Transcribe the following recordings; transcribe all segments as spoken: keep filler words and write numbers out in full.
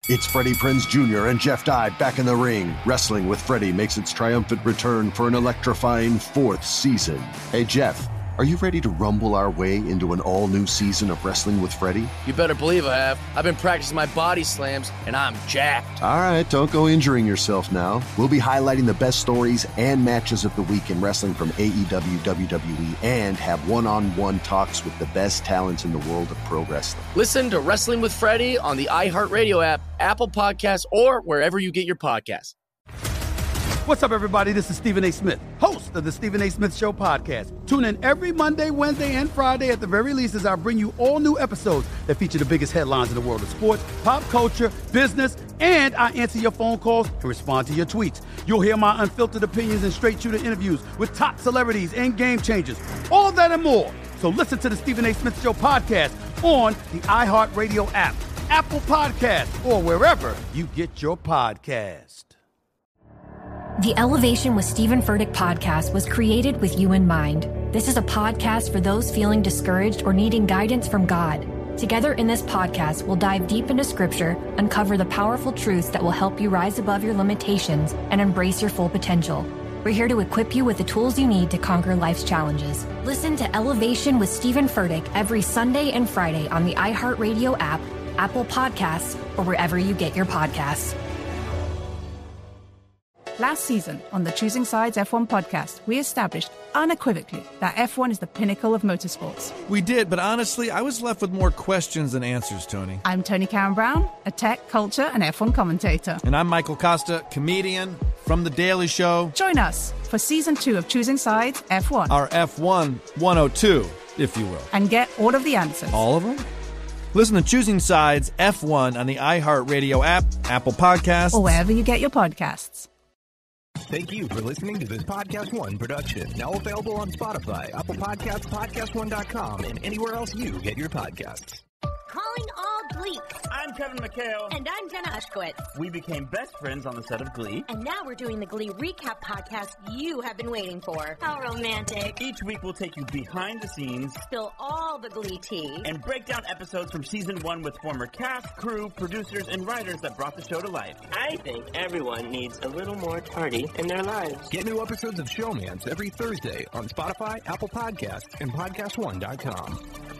It's Freddie Prinze Junior and Jeff Dye back in the ring. Wrestling with Freddie makes its triumphant return for an electrifying fourth season. Hey, Jeff, are you ready to rumble our way into an all-new season of Wrestling with Freddie? You better believe I have. I've been practicing my body slams, and I'm jacked. All right, don't go injuring yourself now. We'll be highlighting the best stories and matches of the week in wrestling from A E W, W W E, and have one-on-one talks with the best talents in the world of pro wrestling. Listen to Wrestling with Freddie on the iHeartRadio app, Apple Podcasts, or wherever you get your podcasts. What's up, everybody? This is Stephen A. Smith, host of the Stephen A. Smith Show podcast. Tune in every Monday, Wednesday, and Friday at the very least as I bring you all new episodes that feature the biggest headlines in the world of sports, pop culture, business, and I answer your phone calls and respond to your tweets. You'll hear my unfiltered opinions and straight-shooter interviews with top celebrities and game changers. All that and more. So listen to the Stephen A. Smith Show podcast on the iHeartRadio app, Apple Podcasts, or wherever you get your podcast. The Elevation with Stephen Furtick podcast was created with you in mind. This is a podcast for those feeling discouraged or needing guidance from God. Together in this podcast, we'll dive deep into Scripture, uncover the powerful truths that will help you rise above your limitations and embrace your full potential. We're here to equip you with the tools you need to conquer life's challenges. Listen to Elevation with Stephen Furtick every Sunday and Friday on the iHeartRadio app, Apple Podcasts, or wherever you get your podcasts. Last season on the Choosing Sides F one podcast, we established unequivocally that F one is the pinnacle of motorsports. We did, but honestly, I was left with more questions than answers, Tony. I'm Tony Karen Brown, a tech, culture, and F one commentator. And I'm Michael Costa, comedian from The Daily Show. Join us for season two of Choosing Sides F one. Our F one one oh two, if you will. And get all of the answers. All of them? Listen to Choosing Sides F one on the iHeartRadio app, Apple Podcasts, or wherever you get your podcasts. Thank you for listening to this Podcast One production. Now available on Spotify, Apple Podcasts, podcast one dot com, and anywhere else you get your podcasts. Calling all Glee. I'm Kevin McHale. And I'm Jenna Ushkowitz. We became best friends on the set of Glee. And now we're doing the Glee recap podcast you have been waiting for. How romantic. Each week we'll take you behind the scenes, spill all the Glee tea, and break down episodes from season one with former cast, crew, producers, and writers that brought the show to life. I think everyone needs a little more Tardy in their lives. Get new episodes of Showmance every Thursday on Spotify, Apple Podcasts, and podcast one dot com.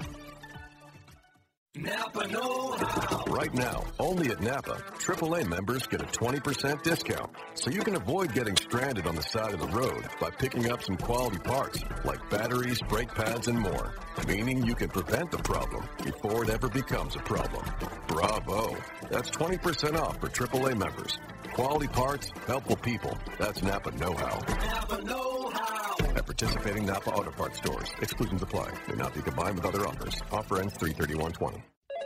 Napa know-how. Right now, only at Napa, triple A members get a twenty percent discount. So you can avoid getting stranded on the side of the road by picking up some quality parts like batteries, brake pads, and more. Meaning you can prevent the problem before it ever becomes a problem. Bravo. That's twenty percent off for triple A members. Quality parts, helpful people. That's Napa know-how. Napa know-how. At participating Napa Auto Parts stores. Exclusions apply. May not be combined with other offers. Offer ends three thirty-one twenty.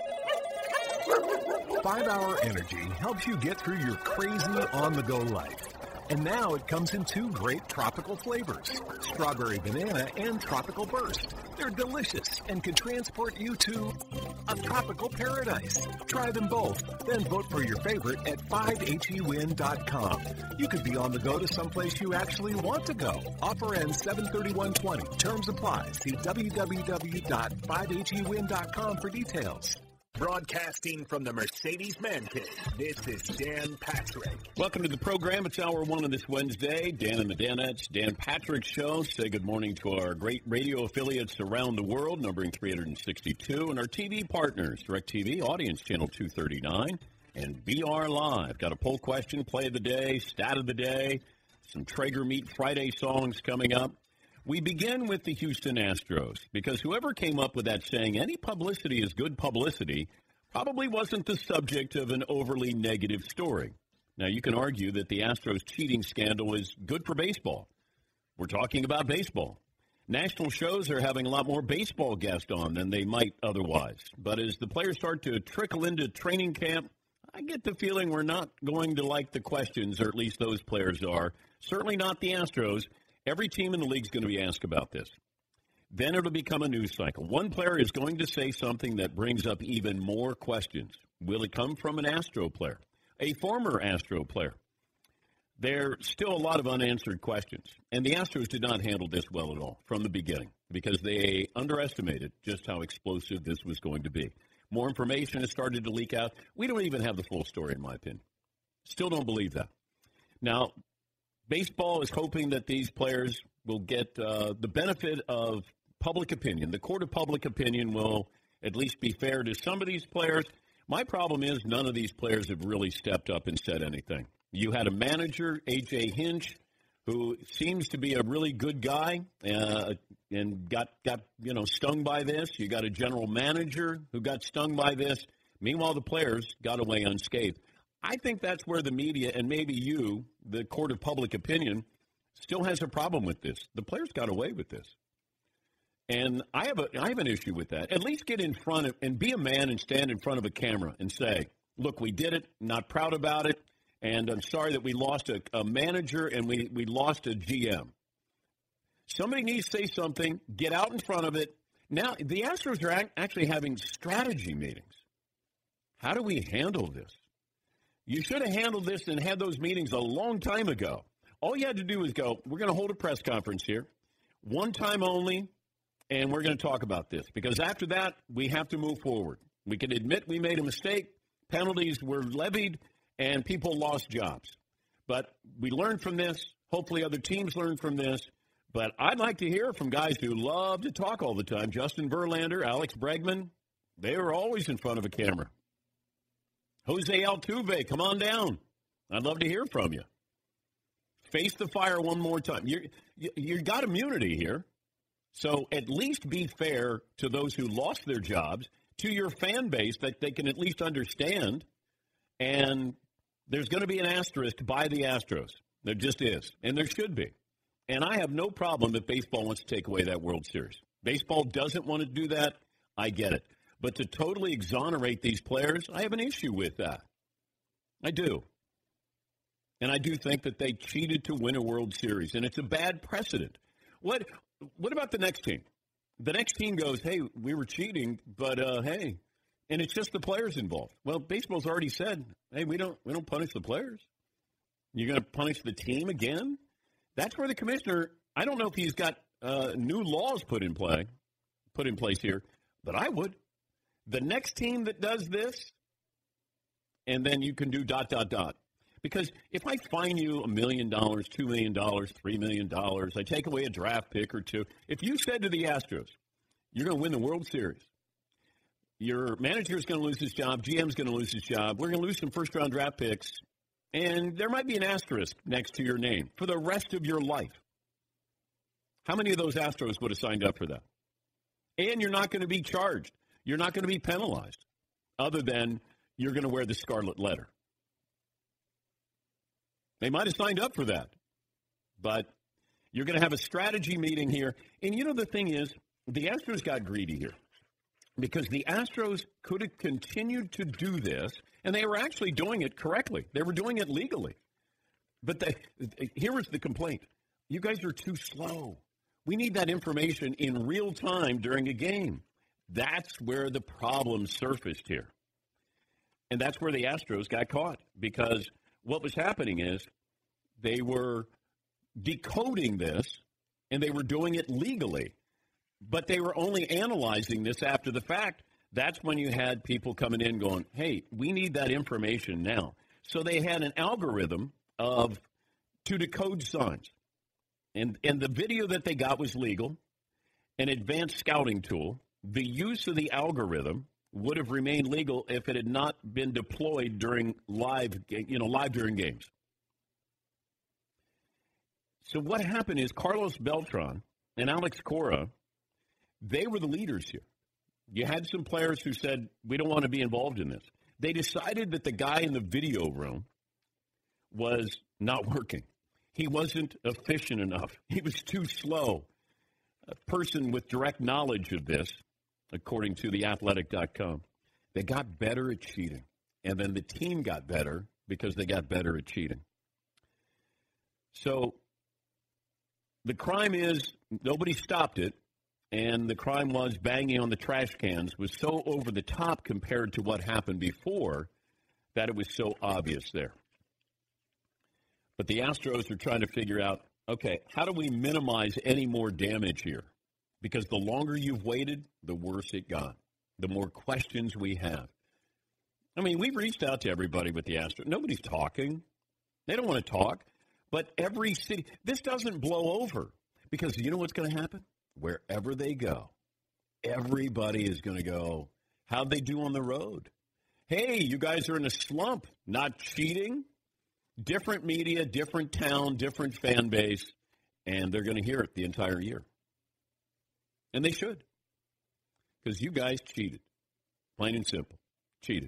five hour Energy helps you get through your crazy on-the-go life. And now it comes in two great tropical flavors, strawberry banana and tropical burst. They're delicious and can transport you to a tropical paradise. Try them both, then vote for your favorite at five H E win dot com. You could be on the go to someplace you actually want to go. Offer ends seven thirty-one twenty. Terms apply. See w w w dot five H E win dot com for details. Broadcasting from the Mercedes Man Cave, this is Dan Patrick. Welcome to the program. It's hour one of this Wednesday. Dan and the Danettes, Dan Patrick Show. Say good morning to our great radio affiliates around the world, numbering three hundred sixty-two, and our T V partners, DirecTV, Audience Channel two thirty-nine, and B R Live. Got a poll question, play of the day, stat of the day, some Traeger Meat Friday songs coming up. We begin with the Houston Astros, because whoever came up with that saying, any publicity is good publicity, probably wasn't the subject of an overly negative story. Now, you can argue that the Astros cheating scandal is good for baseball. We're talking about baseball. National shows are having a lot more baseball guests on than they might otherwise. But as the players start to trickle into training camp, I get the feeling we're not going to like the questions, or at least those players are. Certainly not the Astros. Every team in the league is going to be asked about this. Then it'll become a news cycle. One player is going to say something that brings up even more questions. Will it come from an Astro player, a former Astro player? There's still a lot of unanswered questions. And the Astros did not handle this well at all from the beginning because they underestimated just how explosive this was going to be. More information has started to leak out. We don't even have the full story, in my opinion. Still don't believe that. Now, baseball is hoping that these players will get uh, the benefit of public opinion. The court of public opinion will at least be fair to some of these players. My problem is none of these players have really stepped up and said anything. You had a manager, A J Hinch, who seems to be a really good guy uh, and got, got you know stung by this. You got a general manager who got stung by this. Meanwhile, the players got away unscathed. I think that's where the media and maybe you, the court of public opinion, still has a problem with this. The players got away with this. And I have a I have an issue with that. At least get in front of and be a man and stand in front of a camera and say, look, we did it, not proud about it. And I'm sorry that we lost a, a manager and we, we lost a G M. Somebody needs to say something, get out in front of it. Now, the Astros are act, actually having strategy meetings. How do we handle this? You should have handled this and had those meetings a long time ago. All you had to do was go, we're going to hold a press conference here, one time only, and we're going to talk about this. Because after that, we have to move forward. We can admit we made a mistake, penalties were levied, and people lost jobs. But we learned from this. Hopefully other teams learn from this. But I'd like to hear from guys who love to talk all the time. Justin Verlander, Alex Bregman, they were always in front of a camera. Jose Altuve, come on down. I'd love to hear from you. Face the fire one more time. You're, you you got immunity here. So at least be fair to those who lost their jobs, to your fan base that they can at least understand. And there's going to be an asterisk by the Astros. There just is. And there should be. And I have no problem if baseball wants to take away that World Series. Baseball doesn't want to do that. I get it. But to totally exonerate these players, I have an issue with that. I do. And I do think that they cheated to win a World Series. And it's a bad precedent. What what about the next team? The next team goes, hey, we were cheating, but uh, hey, and it's just the players involved. Well, baseball's already said, hey, we don't we don't punish the players. You're going to punish the team again? That's where the commissioner, I don't know if he's got uh, new laws put in play, put in place here, but I would. The next team that does this, and then you can do dot, dot, dot. Because if I fine you a million dollars, two million dollars, three million dollars, I take away a draft pick or two. If you said to the Astros, you're going to win the World Series, your manager's going to lose his job, G M's going to lose his job, we're going to lose some first-round draft picks, and there might be an asterisk next to your name for the rest of your life. How many of those Astros would have signed up for that? And you're not going to be charged. You're not going to be penalized, other than you're going to wear the scarlet letter. They might have signed up for that, but you're going to have a strategy meeting here. And you know, the thing is, the Astros got greedy here because the Astros could have continued to do this, and they were actually doing it correctly. They were doing it legally. But they, here was the complaint. You guys are too slow. We need that information in real time during a game. That's where the problem surfaced here. And that's where the Astros got caught, because what was happening is they were decoding this, and they were doing it legally, but they were only analyzing this after the fact. That's when you had people coming in going, hey, we need that information now. So they had an algorithm of to decode signs. And, and the video that they got was legal, an advanced scouting tool. The use of the algorithm would have remained legal if it had not been deployed during live, you know, live during games. So what happened is Carlos Beltran and Alex Cora, they were the leaders here. You had some players who said, we don't want to be involved in this. They decided that the guy in the video room was not working. He wasn't efficient enough. He was too slow. A person with direct knowledge of this, according to the athletic dot com, they got better at cheating. And then the team got better because they got better at cheating. So the crime is nobody stopped it, and the crime was banging on the trash cans was so over the top compared to what happened before that it was so obvious there. But the Astros are trying to figure out, okay, how do we minimize any more damage here? Because the longer you've waited, the worse it got. the more questions we have. I mean, we've reached out to everybody with the Astros. Nobody's talking. They don't want to talk. But every city, this doesn't blow over because you know what's going to happen? Wherever they go, everybody is going to go, how'd they do on the road? Hey, you guys are in a slump, not cheating. Different media, different town, different fan base, and they're going to hear it the entire year. And they should, because you guys cheated, plain and simple, cheated.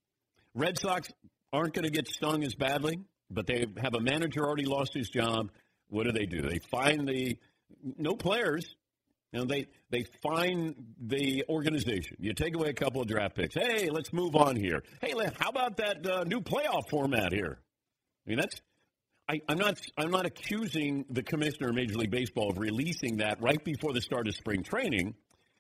Red Sox aren't going to get stung as badly, but they have a manager already lost his job. What do they do? They find the no players. You know, they they find the organization. You take away a couple of draft picks. Hey, let's move on here. Hey, how about that uh, new playoff format here? I mean, that's I, I'm not I'm not accusing the commissioner of Major League Baseball of releasing that right before the start of spring training,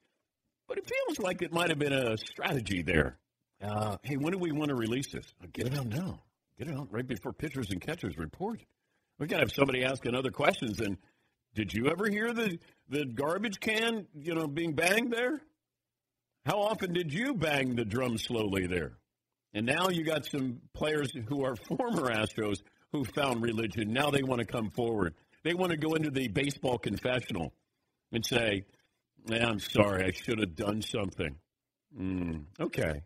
but it feels like it might have been a strategy there. Uh, hey, when do we want to release this? Get it out now. Get it out right before pitchers and catchers report. We've got to have somebody asking other questions. And did you ever hear the, the garbage can, you know, being banged there? How often did you bang the drum slowly there? And now you got some players who are former Astros who found religion. Now they want to come forward. They want to go into the baseball confessional and say, I'm sorry, I should have done something. Mm, okay.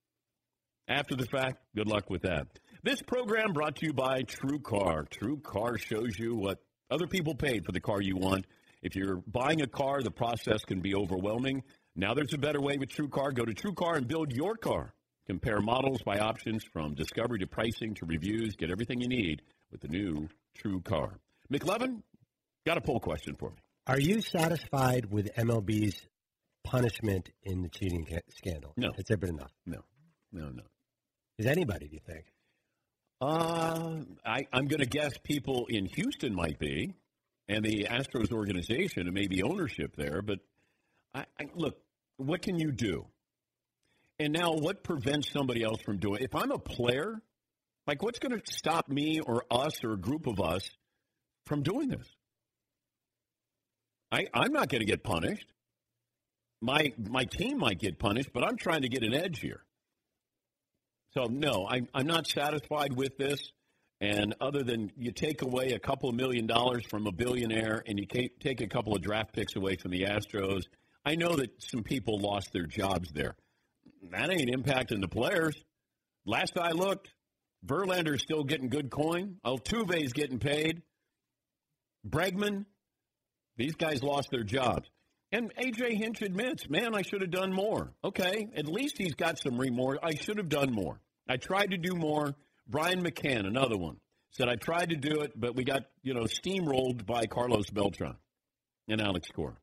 After the fact, good luck with that. This program brought to you by TrueCar. TrueCar shows you what other people paid for the car you want. If you're buying a car, the process can be overwhelming. Now there's a better way with TrueCar. Go to TrueCar and build your car. Compare models by options from discovery to pricing to reviews. Get everything you need with the new TrueCar. McLevin, got a poll question for me. Are you satisfied with M L B's punishment in the cheating scandal? No. Has there been enough? No. No, no. Is anybody, do you think? Uh, I, I'm going to guess people in Houston might be, and the Astros organization, and maybe ownership there. But, I, I, look, what can you do? And now what prevents somebody else from doing it? If I'm a player, like what's going to stop me or us or a group of us from doing this? I, I'm not going to get punished. My my team might get punished, but I'm trying to get an edge here. So, no, I, I'm not satisfied with this. And other than you take away a couple of million dollars from a billionaire and you take a couple of draft picks away from the Astros, I know that some people lost their jobs there. That ain't impacting the players. Last I looked, Verlander's still getting good coin. Altuve's getting paid. Bregman, these guys lost their jobs. And A J Hinch admits, man, I should have done more. Okay, at least he's got some remorse. I should have done more. I tried to do more. Brian McCann, another one, said I tried to do it, but we got, you know, steamrolled by Carlos Beltran and Alex Cora.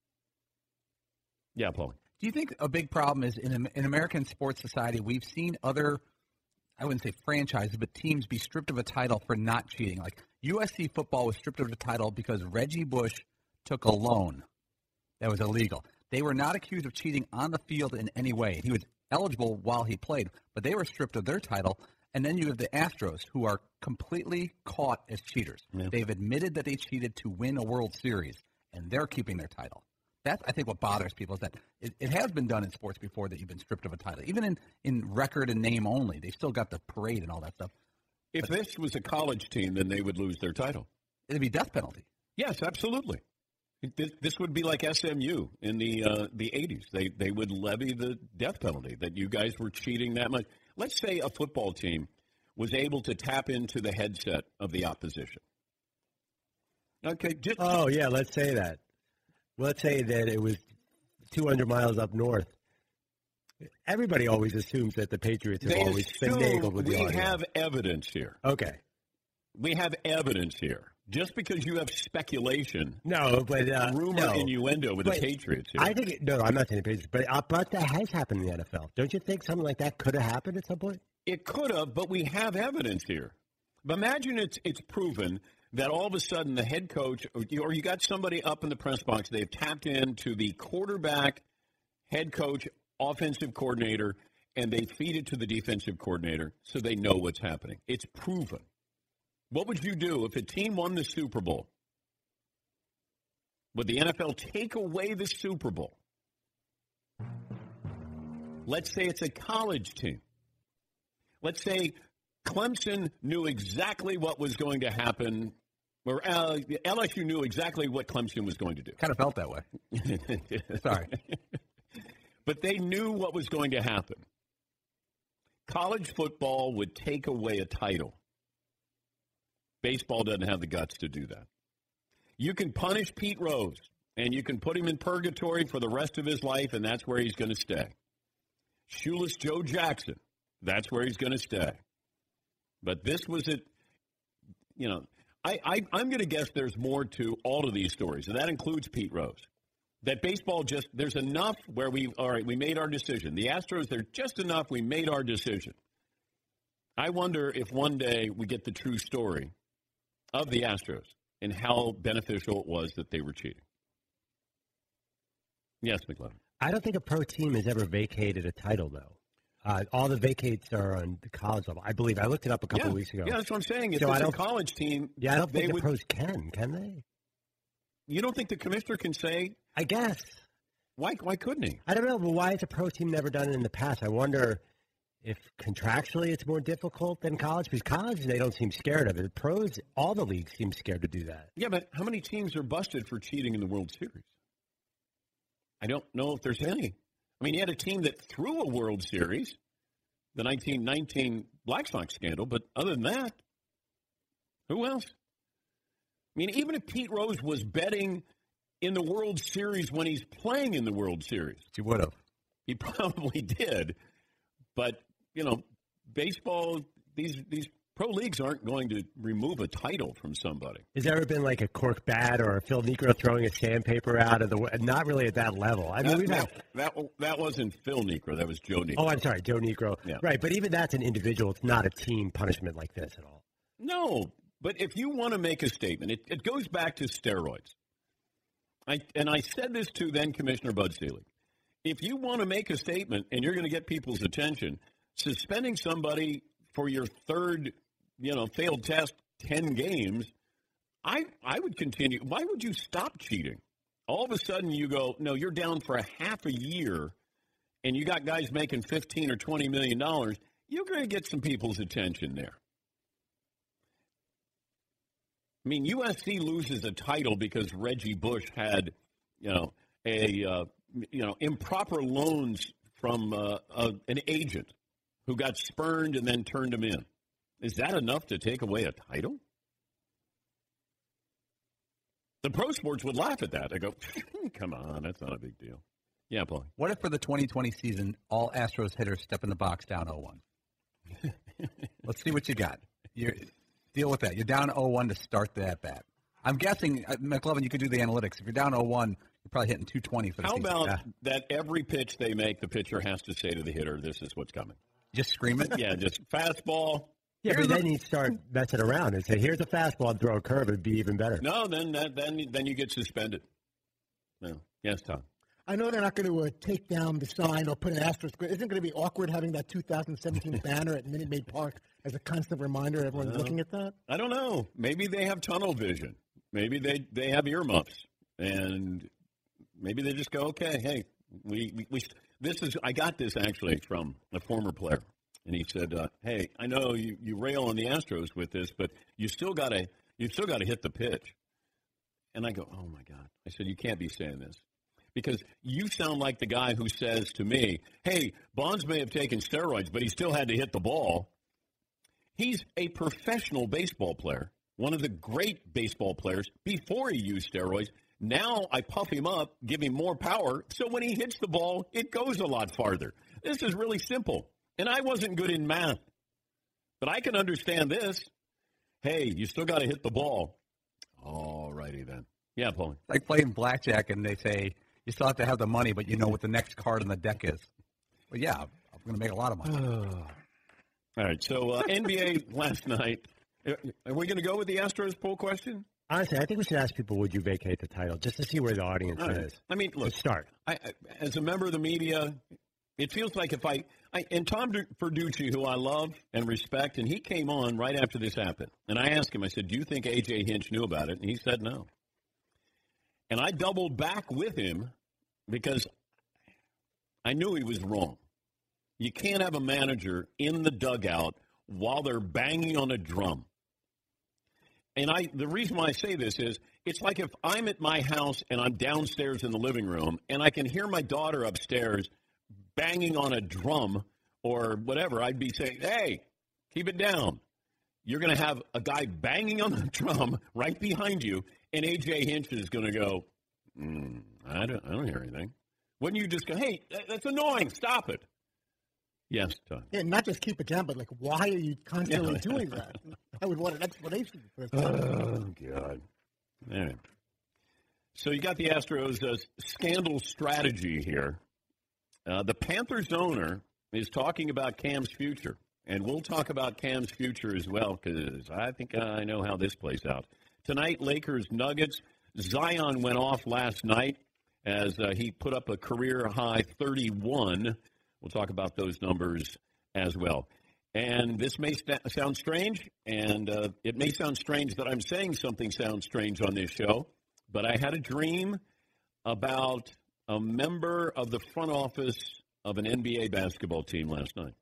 Yeah, Paul. Do you think a big problem is in in American sports society, we've seen other, I wouldn't say franchises, but teams be stripped of a title for not cheating? Like U S C football was stripped of the title because Reggie Bush took a loan that was illegal. They were not accused of cheating on the field in any way. He was eligible while he played, but they were stripped of their title. And then you have the Astros, who are completely caught as cheaters. Yeah. They've admitted that they cheated to win a World Series, and they're keeping their title. That's, I think, what bothers people is that it, it has been done in sports before that you've been stripped of a title. Even in, in record and name only, they still got the parade and all that stuff. If but, this was a college team, then they would lose their title. It'd be death penalty. Yes, absolutely. This, this would be like S M U in the uh, the eighties. They they would levy the death penalty that you guys were cheating that much. Let's say a football team was able to tap into the headset of the opposition. Okay. Just, oh, yeah, let's say that. Let's say that it was two hundred miles up north. Everybody always assumes that the Patriots have always finagled with the audio. We have evidence here. Okay. We have evidence here. Just because you have speculation, no, but uh, rumor, no. innuendo with but the Patriots here. I think it, no, I'm not saying the Patriots, but uh, but that has happened in the N F L. Don't you think something like that could have happened at some point? It could have, but we have evidence here. But imagine it's it's proven that all of a sudden the head coach, or you, or you got somebody up in the press box, they've tapped into the quarterback, head coach, offensive coordinator, and they feed it to the defensive coordinator so they know what's happening. It's proven. What would you do if a team won the Super Bowl? Would the N F L take away the Super Bowl? let's say it's a college team. Let's say Clemson knew exactly what was going to happen, or uh, L S U knew exactly what Clemson was going to do. Kind of felt that way. Sorry. But they knew what was going to happen. College football would take away a title. Baseball doesn't have the guts to do that. You can punish Pete Rose, and you can put him in purgatory for the rest of his life, and that's where he's going to stay. Shoeless Joe Jackson, that's where he's going to stay. But this was it, you know, I, I, I'm going to guess there's more to all of these stories, and that includes Pete Rose. That baseball just, there's enough where we, all right, we made our decision. The Astros, they're just enough, we made our decision. I wonder if one day we get the true story of the Astros and how beneficial it was that they were cheating. Yes, McLeod. I don't think a pro team has ever vacated a title, though. Uh, all the vacates are on the college level. I believe I looked it up a couple yeah. of weeks ago. Yeah, that's what I'm saying. If so it's a college team, yeah, I don't think the would, pros can. Can they? You don't think the commissioner can say? I guess. Why? Why couldn't he? I don't know. But why has a pro team never done it in the past? I wonder if contractually it's more difficult than college. Because college, they don't seem scared of it. Pros, all the leagues seem scared to do that. Yeah, but how many teams are busted for cheating in the World Series? I don't know if there's any. I mean, you had a team that threw a World Series, the nineteen nineteen Black Sox scandal, but other than that, who else? I mean, even if Pete Rose was betting in the World Series when he's playing in the World Series. He would have. He probably did. But, you know, baseball, these these pro leagues aren't going to remove a title from somebody. Has there ever been like a cork bat or a Phil Niekro throwing a sandpaper out of the – not really at that level. I mean, that, we've had, that, that, that wasn't Phil Niekro. That was Joe Niekro. Oh, I'm sorry, Joe Niekro. Yeah. Right, but even that's an individual. It's not a team punishment like this at all. No, but if you want to make a statement, it, it goes back to steroids. I And I said this to then Commissioner Bud Selig. If you want to make a statement and you're going to get people's attention, suspending somebody for your third, you know, failed test, ten games, I I would continue. Why would you stop cheating? All of a sudden you go, no, you're down for a half a year, and you got guys making fifteen or twenty million dollars. You're going to get some people's attention there. I mean, U S C loses a title because Reggie Bush had, you know, a uh, you know improper loans from uh, a, an agent who got spurned and then turned him in. Is that enough to take away a title? The pro sports would laugh at that. They go, come on, that's not a big deal. Yeah, Paul. What if for the twenty twenty season, all Astros hitters step in the box down oh one? Let's see what you got. You're, deal with that. You're down oh one to start the at-bat. I'm guessing, uh, McLovin, you could do the analytics. If you're down oh one, you're probably hitting two twenty for the How season. about yeah. that every pitch they make, the pitcher has to say to the hitter, this is what's coming. Just scream it? Yeah, just fastball. Yeah, but then you start messing around and say, here's a fastball and throw a curve. It'd be even better. No, then that, then then you get suspended. No. Yes, Tom. I know they're not going to uh, take down the sign or put an asterisk. Isn't it going to be awkward having that two thousand seventeen banner at Minute Maid Park as a constant reminder everyone's uh, looking at that? I don't know. Maybe they have tunnel vision. Maybe they, they have earmuffs. And maybe they just go, okay, hey, we, we, we this is, I got this actually from a former player. And he said, uh, hey, I know you, you rail on the Astros with this, but you still got to you still got to hit the pitch. And I go, oh, my God. I said, you can't be saying this. Because you sound like the guy who says to me, hey, Bonds may have taken steroids, but he still had to hit the ball. He's a professional baseball player, one of the great baseball players before he used steroids. Now I puff him up, give him more power, so when he hits the ball, it goes a lot farther. This is really simple. And I wasn't good in math, but I can understand this. Hey, you still got to hit the ball. All righty then. Yeah, Paul. It's like playing blackjack, and they say you still have to have the money, but you know what the next card on the deck is. Well, yeah, I'm going to make a lot of money. All right, so uh, N B A last night. Are we going to go with the Astros poll question? Honestly, I think we should ask people, would you vacate the title, just to see where the audience right. is. I mean, look, Let's start. I, I, as a member of the media, it feels like if I, I and Tom Verducci, who I love and respect, and he came on right after this happened. And I asked him, I said, do you think A J Hinch knew about it? And he said no. And I doubled back with him because I knew he was wrong. You can't have a manager in the dugout while they're banging on a drum. And I, the reason why I say this is, it's like if I'm at my house and I'm downstairs in the living room and I can hear my daughter upstairs banging on a drum or whatever, I'd be saying, hey, keep it down. You're going to have a guy banging on the drum right behind you, and A J Hinch is going to go, mm, I don't, I don't hear anything. Wouldn't you just go, hey, that's annoying, stop it. Yes, Todd. Yeah, not just keep it down, but like, why are you constantly Yeah. doing that? I would want an explanation. For Oh, God. All right. So you got the Astros' uh, scandal strategy here. Uh, the Panthers owner is talking about Cam's future, and we'll talk about Cam's future as well because I think I know how this plays out. Tonight, Lakers Nuggets. Zion went off last night as uh, he put up a career-high thirty-one. We'll talk about those numbers as well. And this may st- sound strange, and uh, it may sound strange that I'm saying something sounds strange on this show, but I had a dream about a member of the front office of an N B A basketball team last night.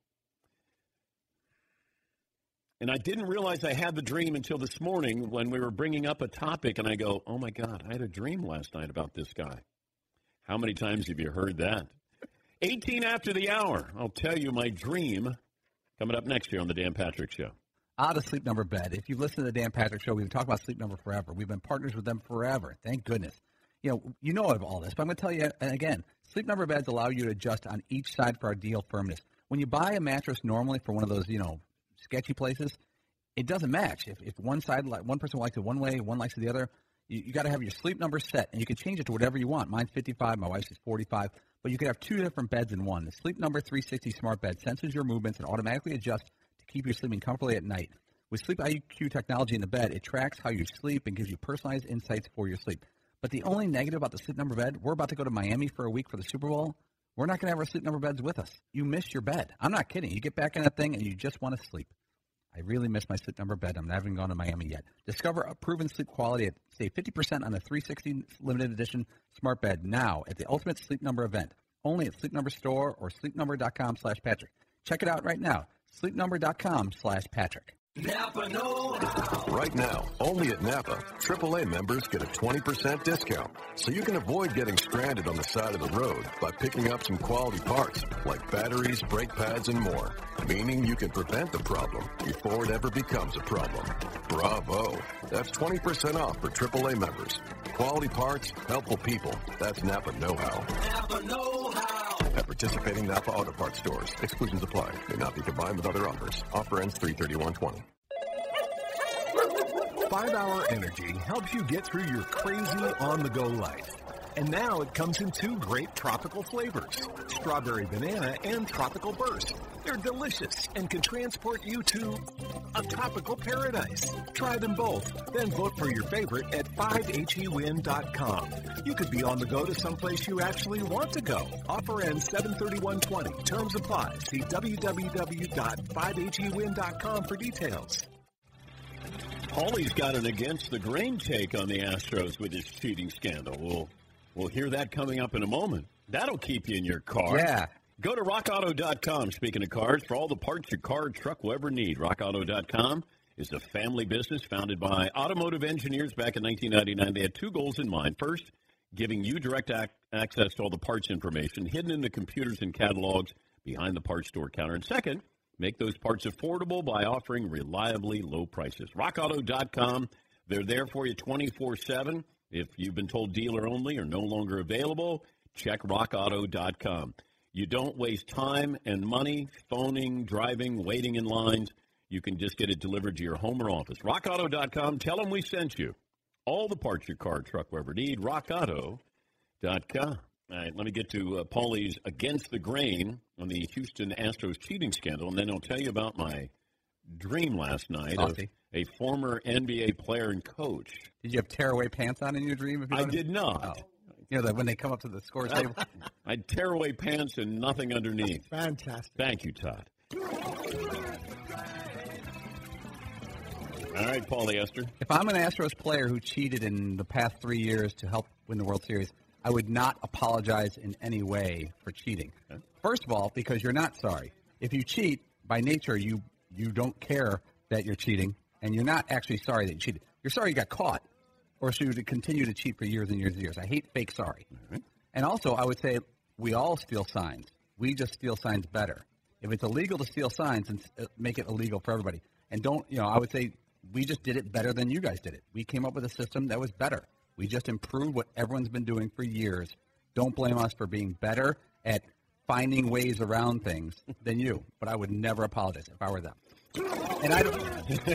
And I didn't realize I had the dream until this morning when we were bringing up a topic, and I go, oh, my God, I had a dream last night about this guy. How many times have you heard that? eighteen after the hour. I'll tell you my dream coming up next year on the Dan Patrick Show. Out of Sleep Number Bed. If you've listened to the Dan Patrick Show, we've been talking about Sleep Number forever. We've been partners with them forever. Thank goodness. You know, you know of all this, but I'm going to tell you again. Sleep Number Beds allow you to adjust on each side for ideal firmness. When you buy a mattress normally for one of those, you know, sketchy places, it doesn't match. If, if one side, one person likes it one way, one likes it the other, you, you got to have your sleep number set, and you can change it to whatever you want. Mine's fifty-five, my wife's is forty-five, but you could have two different beds in one. The Sleep Number three sixty Smart Bed senses your movements and automatically adjusts to keep you sleeping comfortably at night. With Sleep I Q technology in the bed, it tracks how you sleep and gives you personalized insights for your sleep. But the only negative about the Sleep Number bed, we're about to go to Miami for a week for the Super Bowl. We're not going to have our Sleep Number beds with us. You miss your bed. I'm not kidding. You get back in that thing and you just want to sleep. I really miss my Sleep Number bed. I'm not even gone to Miami yet. Discover a proven sleep quality at save fifty percent on the three sixty limited edition smart bed now at the Ultimate Sleep Number event. Only at Sleep Number Store or sleepnumber.com slash Patrick. Check it out right now. sleepnumber.com slash Patrick. Napa know-how. Right now, only at Napa, triple A members get a twenty percent discount. So you can avoid getting stranded on the side of the road by picking up some quality parts like batteries, brake pads, and more. Meaning you can prevent the problem before it ever becomes a problem. Bravo. That's twenty percent off for triple A members. Quality parts, helpful people. That's Napa know-how. Napa know-how. At participating Napa Auto Parts stores. Exclusions apply. May not be combined with other offers. Offer ends three thirty-one twenty. five hour Energy helps you get through your crazy on-the-go life. And now it comes in two great tropical flavors, Strawberry Banana and Tropical Burst. They're delicious and can transport you to a tropical paradise. Try them both, then vote for your favorite at five H E win dot com. You could be on the go to someplace you actually want to go. Offer ends seven thirty-one twenty. Terms apply. See w w w dot five H E win dot com for details. Paulie's got an against the grain take on the Astros with his cheating scandal. We'll, we'll hear that coming up in a moment. That'll keep you in your car. Yeah. Go to rock auto dot com, speaking of cars, for all the parts your car or truck will ever need. rock auto dot com is a family business founded by automotive engineers back in nineteen ninety-nine. They had two goals in mind. First, giving you direct ac- access to all the parts information hidden in the computers and catalogs behind the parts store counter. And second, make those parts affordable by offering reliably low prices. rock auto dot com, they're there for you twenty-four seven. If you've been told dealer only or no longer available, check rock auto dot com. You don't waste time and money phoning, driving, waiting in lines. You can just get it delivered to your home or office. rock auto dot com, tell them we sent you. All the parts your car or truck will ever need, rock auto dot com. All right, let me get to uh, Paulie's Against the Grain on the Houston Astros cheating scandal, and then I'll tell you about my dream last night Saucy. of a former N B A player and coach. Did you have tearaway pants on in your dream? If you I noticed? did not. Oh. You know, that when they come up to the scores table? I'd tear away pants and nothing underneath. Fantastic. Thank you, Todd. All right, Paulie Esther. If I'm an Astros player who cheated in the past three years to help win the World Series, I would not apologize in any way for cheating. First of all, because you're not sorry. If you cheat, by nature, you you don't care that you're cheating, and you're not actually sorry that you cheated. You're sorry you got caught, or so you would continue to cheat for years and years and years. I hate fake sorry. Mm-hmm. And also, I would say we all steal signs. We just steal signs better. If it's illegal to steal signs, then make it illegal for everybody. And don't, you know, I would say we just did it better than you guys did it. We came up with a system that was better. We just improved what everyone's been doing for years. Don't blame us for being better at finding ways around things than you. But I would never apologize if I were them. And I don't.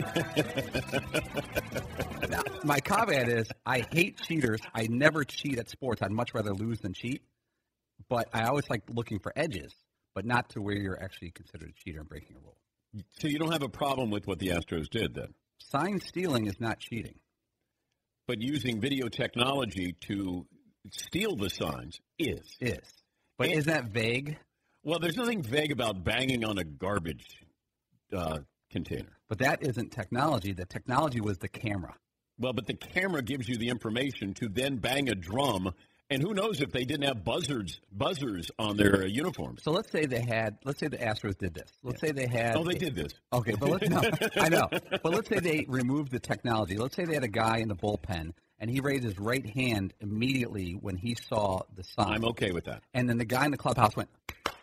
Now, my caveat is I hate cheaters. I never cheat at sports. I'd much rather lose than cheat. But I always like looking for edges, but not to where you're actually considered a cheater and breaking a rule. So you don't have a problem with what the Astros did then? Sign stealing is not cheating. But using video technology to steal the signs is. Is. But and, is that vague? Well, there's nothing vague about banging on a garbage uh, container. But that isn't technology. The technology was the camera. Well, but the camera gives you the information to then bang a drum. And who knows if they didn't have buzzers buzzers on their uh, uniforms. So let's say they had, let's say the Astros did this. Let's yeah. say they had. Oh, they did this. Okay, but let's, no, I know. But let's say they removed the technology. Let's say they had a guy in the bullpen, and he raised his right hand immediately when he saw the sign. I'm okay with that. And then the guy in the clubhouse went,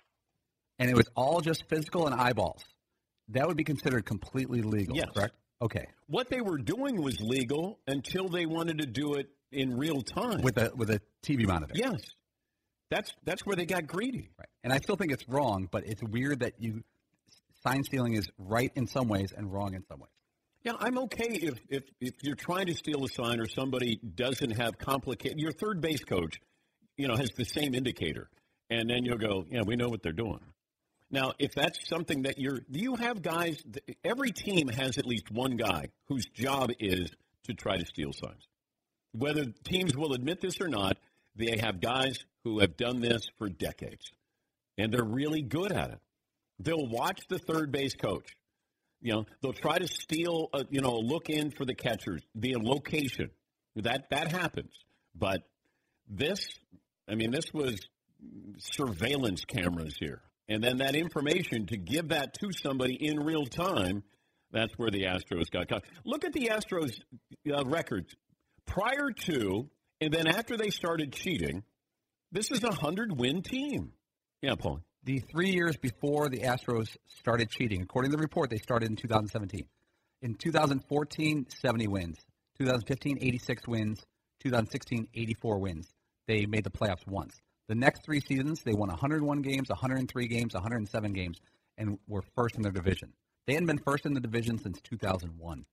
and it was all just physical and eyeballs. That would be considered completely legal, yes. correct? Okay. What they were doing was legal until they wanted to do it in real time with a with a T V monitor. Yes, that's that's where they got greedy. Right, and I still think it's wrong, but it's weird that you sign stealing is right in some ways and wrong in some ways. Yeah, I'm okay if if if you're trying to steal a sign or somebody doesn't have complicated. Your third base coach, you know, has the same indicator, and then you'll go, yeah, we know what they're doing. Now, if that's something that you're, do you have guys? Every team has at least one guy whose job is to try to steal signs. Whether teams will admit this or not, they have guys who have done this for decades, and they're really good at it. They'll watch the third base coach. You know, they'll try to steal, a, you know, look in for the catchers, the location. That that happens. But this, I mean, this was surveillance cameras here. And then that information, to give that to somebody in real time, that's where the Astros got caught. Look at the Astros uh, records. Prior to, and then after they started cheating, this is a hundred-win team. Yeah, Paul. The three years before the Astros started cheating, according to the report, they started in two thousand seventeen. In two thousand fourteen, seventy wins. two thousand fifteen, eighty-six wins. two thousand sixteen, eighty-four wins. They made the playoffs once. The next three seasons, they won one hundred one games, one hundred three games, one hundred seven games, and were first in their division. They hadn't been first in the division since two thousand one.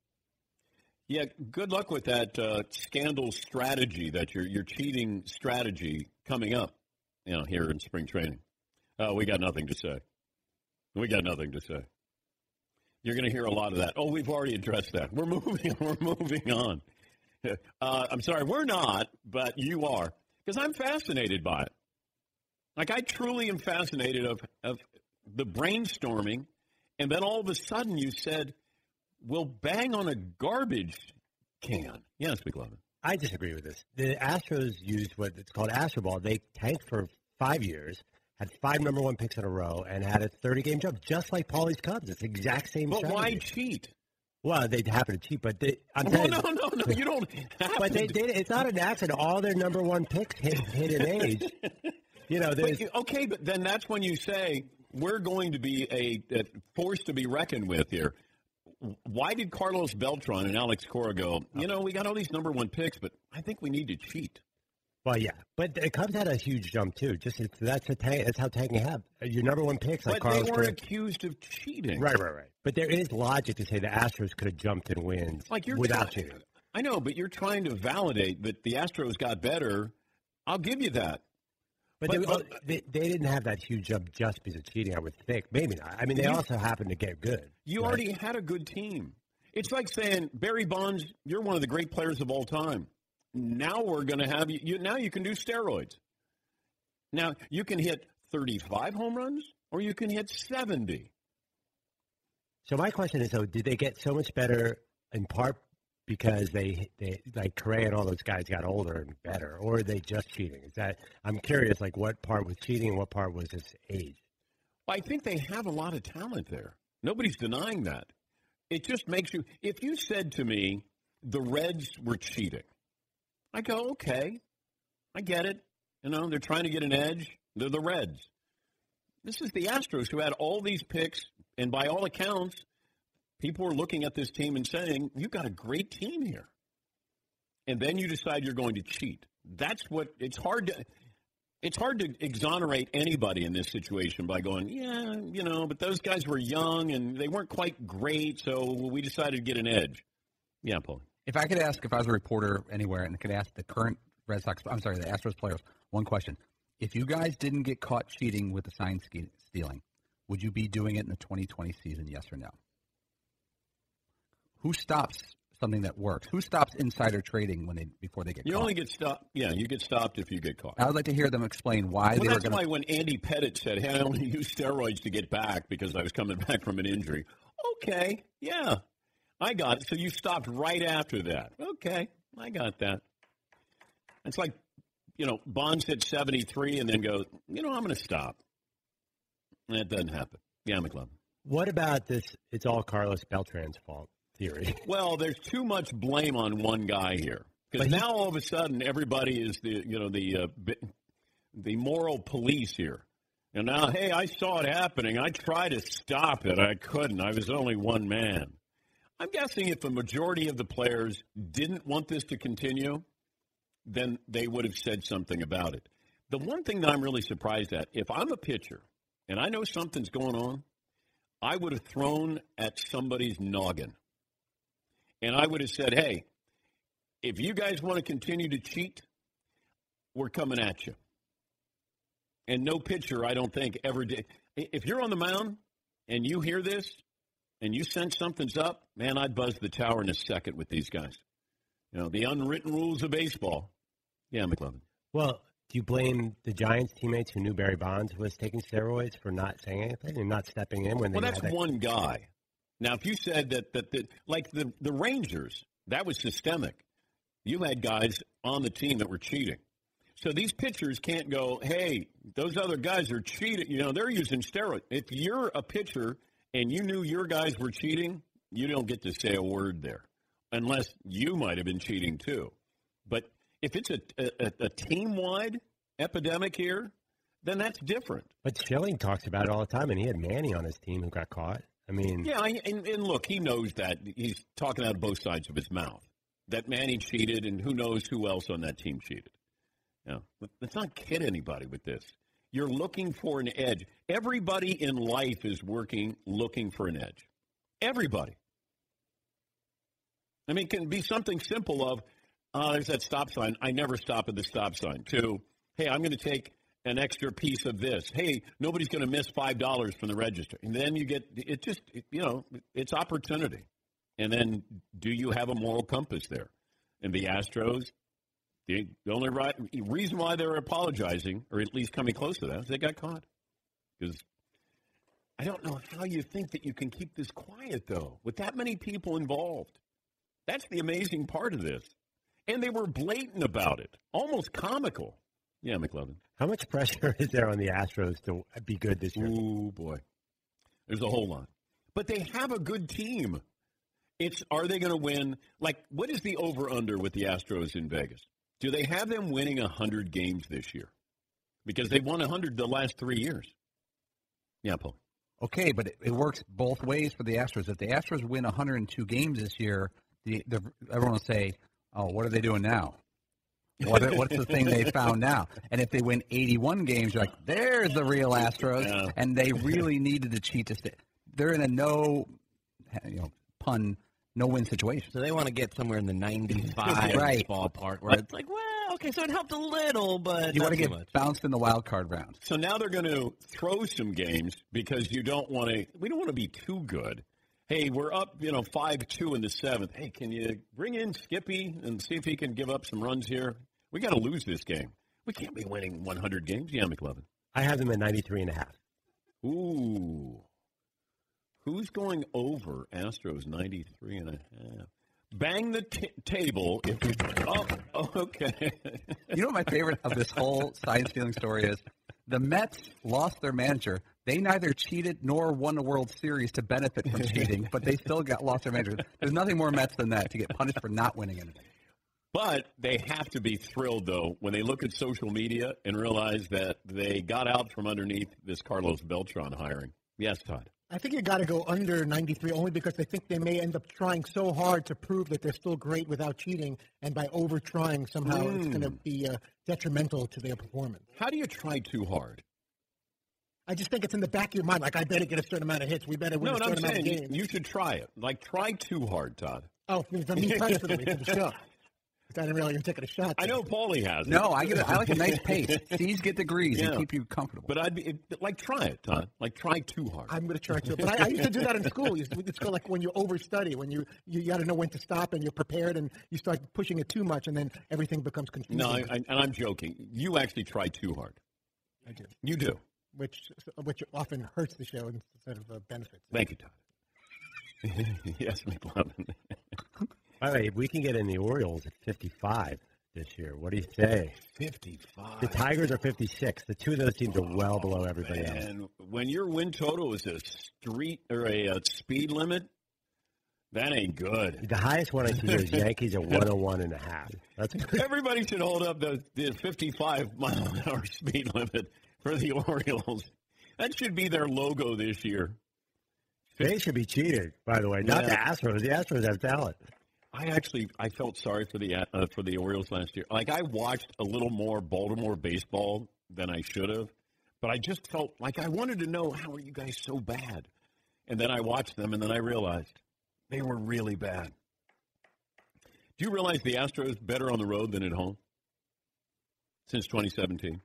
Yeah, good luck with that uh, scandal strategy, that your your cheating strategy coming up, you know, here in spring training. Uh, we got nothing to say. We got nothing to say. You're going to hear a lot of that. Oh, we've already addressed that. We're moving. We're moving on. Uh, I'm sorry, we're not, but you are, because I'm fascinated by it. Like, I truly am fascinated of of the brainstorming, and then all of a sudden you said, we'll bang on a garbage can. Yes, McLovin. I disagree with this. The Astros used what it's called Astro Ball. They tanked for five years, had five number one picks in a row, and had a thirty-game jump, just like Paulie's Cubs. It's the exact same But strategy. why cheat? Well, they happen to cheat, but they, I'm no, telling no, you, no, no, you don't have But they to. did. It's not an accident. All their number one picks hit, hit an age. You know, there's But, okay, but then that's when you say we're going to be a, a force to be reckoned with here. Why did Carlos Beltran and Alex Cora go, you know, we got all these number one picks, but I think we need to cheat? Well, yeah, but the Cubs had a huge jump too. Just it's, that's a tank, that's how tanking have your number one picks like But Carlos. they weren't Correa. accused of cheating. Right, right, right. But there is logic to say the Astros could have jumped in wins Like you're without trying- cheating. I know, but you're trying to validate that the Astros got better. I'll give you that. But, But- they, but- they, they didn't have that huge jump just because of cheating. I would think maybe not. I mean, they You- also happened to get good. You right? already had a good team. It's like saying, Barry Bonds, you're one of the great players of all time. Now we're going to have you, you. Now you can do steroids. Now you can hit thirty-five home runs, or you can hit seventy. So my question is, though, did they get so much better in part because they, they like Correa and all those guys got older and better, or are they just cheating? Is that I'm curious, like what part was cheating and what part was just age? Well, I think they have a lot of talent there. Nobody's denying that. It just makes you. If you said to me, the Reds were cheating, I go, okay, I get it. You know, they're trying to get an edge. They're the Reds. This is the Astros who had all these picks, and by all accounts, people are looking at this team and saying, you've got a great team here. And then you decide you're going to cheat. That's what it's hard to it's hard to exonerate anybody in this situation by going, yeah, you know, but those guys were young and they weren't quite great, so we decided to get an edge. Yeah, Paul. If I could ask, if I was a reporter anywhere and could ask the current Red Sox, I'm sorry, the Astros players, one question. If you guys didn't get caught cheating with the sign stealing, would you be doing it in the twenty twenty season, yes or no? Who stops something that works? Who stops insider trading when they before they get you caught? You only get stopped. Yeah, you get stopped if you get caught. I would like to hear them explain why well, they were going to. That's why when Andy Pettitte said, hey, I only used steroids to get back because I was coming back from an injury. Okay, yeah, I got it. So you stopped right after that. Okay, I got that. It's like, you know, Bonds hit seventy-three and then goes, you know, I'm going to stop. And that doesn't happen. Yeah, McLovin. What about this, it's all Carlos Beltran's fault theory? Well, there's too much blame on one guy here. Because now all of a sudden everybody is the, you know, the uh, the moral police here. And now, hey, I saw it happening. I tried to stop it. I couldn't. I was only one man. I'm guessing if a majority of the players didn't want this to continue, then they would have said something about it. The one thing that I'm really surprised at, if I'm a pitcher and I know something's going on, I would have thrown at somebody's noggin. And I would have said, hey, if you guys want to continue to cheat, we're coming at you. And no pitcher, I don't think, ever did. If you're on the mound and you hear this and you sense something's up, man, I'd buzz the tower in a second with these guys. You know, the unwritten rules of baseball. Yeah, McLovin. Well, do you blame the Giants teammates who knew Barry Bonds was taking steroids for not saying anything and not stepping in when they? Well, that's that- one guy. Now, if you said that, that, that like the, the Rangers, that was systemic. You had guys on the team that were cheating. So these pitchers can't go, hey, those other guys are cheating. You know, they're using steroids. If you're a pitcher and you knew your guys were cheating, you don't get to say a word there, unless you might have been cheating too. But if it's a, a, a team-wide epidemic here, then that's different. But Schilling talks about it all the time, and he had Manny on his team who got caught. I mean, yeah, and, and look, he knows that. He's talking out of both sides of his mouth. That Manny cheated, and who knows who else on that team cheated. Now, let's not kid anybody with this. You're looking for an edge. Everybody in life is working, looking for an edge. Everybody. I mean, it can be something simple of, uh, there's that stop sign. I never stop at the stop sign. To, hey, I'm going to take an extra piece of this. Hey, nobody's going to miss five dollars from the register. And then you get, it just, you know, it's opportunity. And then do you have a moral compass there? And the Astros, the only right, reason why they're apologizing, or at least coming close to that, is they got caught. Because I don't know how you think that you can keep this quiet, though, with that many people involved. That's the amazing part of this. And they were blatant about it, almost comical. Yeah, McLovin. How much pressure is there on the Astros to be good this year? Ooh, boy. There's a whole lot. But they have a good team. It's, are they going to win? Like, what is the over-under with the Astros in Vegas? Do they have them winning one hundred games this year? Because they've won one hundred the last three years. Yeah, Paul. Okay, but it, it works both ways for the Astros. If the Astros win one hundred two games this year, the, the, everyone will say, oh, what are they doing now? What, what's the thing they found now? And if they win eighty-one games, you're like, there's the real Astros. Yeah. And they really needed to cheat to stay. They're in a no, you know, pun, no-win situation. So they want to get somewhere in the ninety-five right. ballpark where it's like, well, okay, so it helped a little, but you not want to get much. bounced in the wild card round. So now they're going to throw some games because you don't want to. We don't want to be too good. Hey, we're up, you know, five two in the seventh. Hey, can you bring in Skippy and see if he can give up some runs here? We got to lose this game. We can't be winning one hundred games. Yeah, McLovin. I have them at ninety-three and a half. Ooh. Who's going over Astros ninety-three and a half? Bang the t- table. If you, oh, oh, okay. You know what my favorite of this whole science feeling story is? The Mets lost their manager. They neither cheated nor won a World Series to benefit from cheating, but they still got lost their manager. There's nothing more Mets than that, to get punished for not winning anything. But they have to be thrilled, though, when they look at social media and realize that they got out from underneath this Carlos Beltran hiring. Yes, Todd. I think you got to go under ninety-three only because they think they may end up trying so hard to prove that they're still great without cheating, and by over trying somehow mm. it's going to be uh, detrimental to their performance. How do you try too hard? I just think it's in the back of your mind, like I better get a certain amount of hits. We better win no, a certain no, I'm amount saying of games. You should try it. Like try too hard, Todd. Oh, for me personally, for the show. I didn't realize you were taking a shot. I know Paulie has it. No, I get. A, I like a nice pace. C's get degrees yeah. and keep you comfortable. But I'd be it, like try it, Todd. Like try too hard. I'm going to try to. But I, I used to do that in school. It's called like when you overstudy, when you you, you got to know when to stop, and you're prepared, and you start pushing it too much, and then everything becomes confusing. No, I, I, and I'm joking. You actually try too hard. I do. You do. Which which often hurts the show instead of uh, benefits. Thank you, Todd. Yes, McLovin. By the way, we can get in the Orioles at fifty-five this year. What do you say? fifty-five. The Tigers are fifty-six. The two of those teams are well below everybody else. And when your win total is a street or a, a speed limit, that ain't good. The highest one I see here is Yankees at one oh one and a half. That's Everybody should hold up the, the fifty-five mile an hour speed limit for the Orioles. That should be their logo this year. They should be cheated, by the way. Not yeah. the Astros. The Astros have talent. I actually I felt sorry for the uh, for the Orioles last year. Like I watched a little more Baltimore baseball than I should have, but I just felt like I wanted to know, how are you guys so bad? And then I watched them, and then I realized they were really bad. Do you realize the Astros better on the road than at home since twenty seventeen?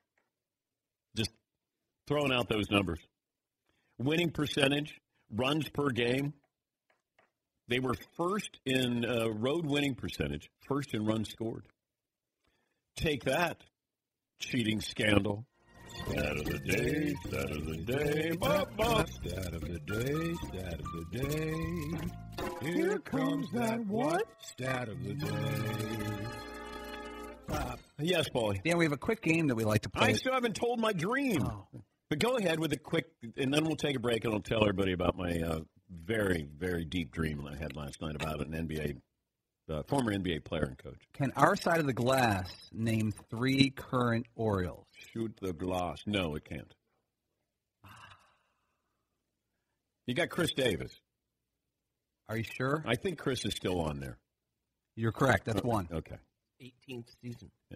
Just throwing out those numbers. Winning percentage, runs per game. They were first in uh, road winning percentage, first in runs scored. Take that, cheating scandal. Stat of the day, stat of the day, bop, bop. Stat of the day, stat of the day. Here comes that what? Stat of the day. Bop. Yes, Paulie. Dan, we have a quick game that we like to play. I still haven't told my dream. Oh. But go ahead with a quick, and then we'll take a break, and I'll tell everybody about my uh, very, very deep dream I had last night about an N B A, uh, former N B A player and coach. Can our side of the glass name three current Orioles? Shoot the glass. No, it can't. You got Chris Davis. Are you sure? I think Chris is still on there. You're correct. That's oh, one. Okay. eighteenth season. Yeah.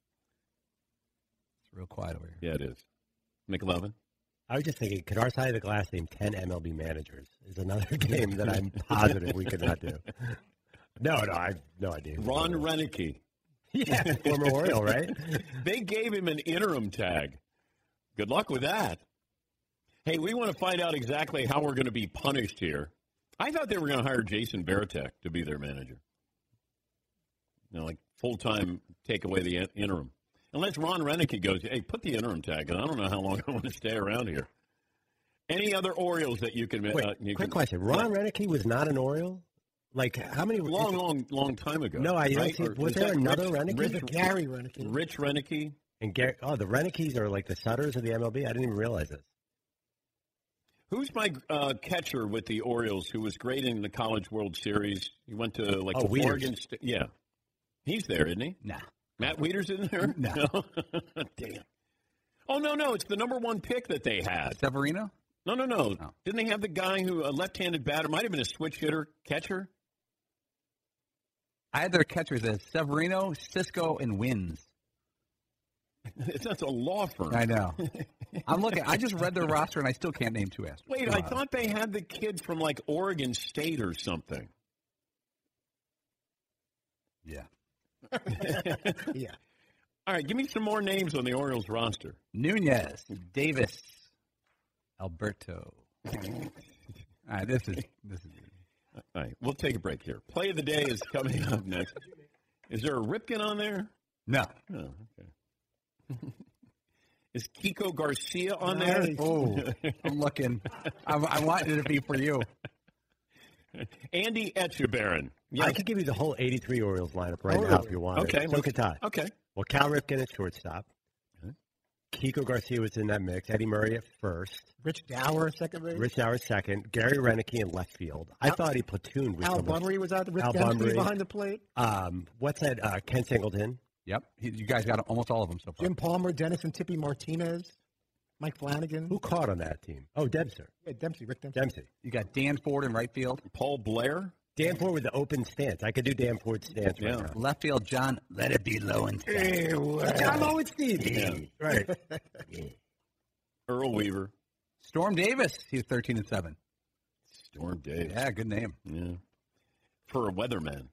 It's real quiet over here. Yeah, it is. McLovin? I was just thinking, could our side of the glass name ten M L B managers? Is another game that I'm positive we could not do. No, no, I have no idea. Ron Renicky. Yeah, former Oriole, right? They gave him an interim tag. Good luck with that. Hey, we want to find out exactly how we're going to be punished here. I thought they were going to hire Jason Varitek to be their manager. You know, like full-time take away the interim. Unless Ron Renicky goes, hey, put the interim tag, and I don't know how long I want to stay around here. Any other Orioles that you can... Wait, uh, you quick can, question. Ron yeah. Renicky was not an Oriole? Like, how many... Long, long, long time ago. No, I don't right? see... Was there another Renicky? Rich, Gary Renicky. Rich Renicky. And Gary... Oh, the Renickys are like the Sutters of the M L B? I didn't even realize this. Who's my uh, catcher with the Orioles who was great in the College World Series? He went to, like, oh, the Oregon State... Yeah. He's there, isn't he? Nah. Matt Wieters in there? No. no. Damn. Oh, no, no. It's the number one pick that they had. Severino? No, no, no. Oh. Didn't they have the guy who, a left-handed batter, might have been a switch hitter, catcher? I had their catchers as Severino, Cisco, and Wins. That's a law firm. I know. I'm looking. I just read their roster, and I still can't name two Astros. Wait, uh, I thought they had the kid from, like, Oregon State or something. Yeah. Yeah. All right, give me some more names on the Orioles roster. Nunez, Davis, Alberto. All right, this is this is. All right, we'll take a break here. Play of the day is coming up next. Is there a Ripken on there? No. Oh, okay. Is Kiko Garcia on nice. there? Oh, I'm looking. I, I wanted it to be for you. Andy Etchebarren. Yes. I could give you the whole eighty-three Orioles lineup right Oh, now if you want. okay, So let's- could Todd. okay. Well, Cal Ripken at shortstop. Kiko Garcia was in that mix. Eddie Murray at first. Rich Dower, second base. Rich Dower second. Gary Renicky in left field. I Al- thought he platooned with Al someone. Bunbury was out. Rick Al Dempsey Bunbury. behind the plate. Um, what's that? Uh, Ken Singleton. Yep. He, you guys got almost all of them so far. Jim Palmer, Dennis and Tippy Martinez, Mike Flanagan. Who caught on that team? Oh, Dempster. Yeah, Dempsey, Rick Dempsey. Dempsey. You got Dan Ford in right field. Paul Blair. Dan Ford with the open stance. I could do Dan Ford's stance right Yeah. now. Left field, John. Let it be Lowenstein. Hey, what? John Lowenstein. Yeah. Right. Earl Weaver. Storm Davis. He was thirteen and seven. Storm Davis. Yeah, good name. Yeah. For a weatherman.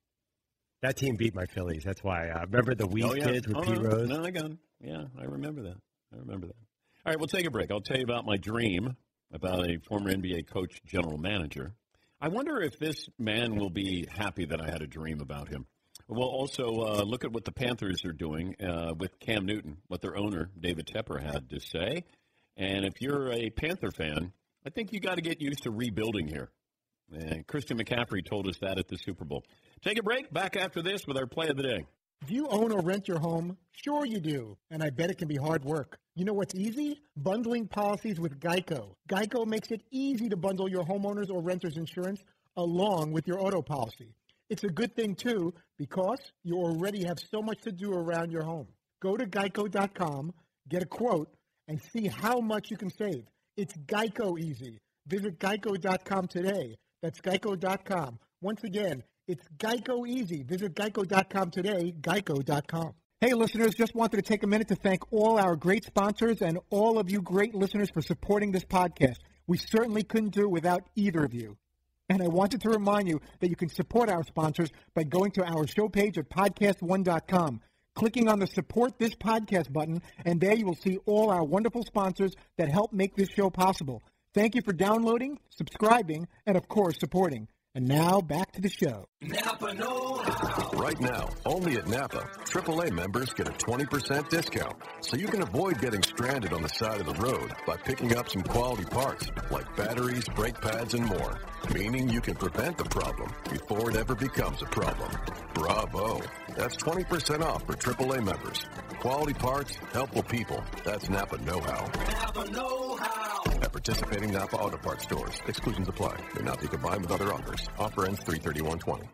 That team beat my Phillies. That's why. Uh, remember the Weeze Oh, yeah. kids with oh, Pete no. Rose? No, I got it. Yeah, I remember that. I remember that. All right, we'll take a break. I'll tell you about my dream about a former N B A coach, general manager. I wonder if this man will be happy that I had a dream about him. We'll also uh, look at what the Panthers are doing uh, with Cam Newton, what their owner, David Tepper, had to say. And if you're a Panther fan, I think you got to get used to rebuilding here. And Christian McCaffrey told us that at the Super Bowl. Take a break. Back after this with our play of the day. Do you own or rent your home? Sure you do, and I bet it can be hard work. You know what's easy? Bundling policies with Geico. Geico makes it easy to bundle your homeowner's or renter's insurance along with your auto policy. It's a good thing, too, because you already have so much to do around your home. Go to geico dot com, get a quote, and see how much you can save. It's Geico easy. Visit geico dot com today. That's geico dot com. Once again, it's Geico easy. Visit geico dot com today, geico dot com. Hey, listeners, just wanted to take a minute to thank all our great sponsors and all of you great listeners for supporting this podcast. We certainly couldn't do it without either of you. And I wanted to remind you that you can support our sponsors by going to our show page at podcast one dot com, clicking on the Support This Podcast button, and there you will see all our wonderful sponsors that help make this show possible. Thank you for downloading, subscribing, and, of course, supporting. And now, back to the show. Napa know-how. Right now, only at Napa, triple A members get a twenty percent discount. So you can avoid getting stranded on the side of the road by picking up some quality parts like batteries, brake pads, and more. Meaning you can prevent the problem before it ever becomes a problem. Bravo. That's twenty percent off for triple A members. Quality parts, helpful people. That's Napa know-how. Napa know-how. At participating Napa Auto Parts stores. Exclusions apply. May not be combined with other offers. Offer ends three thirty-one twenty.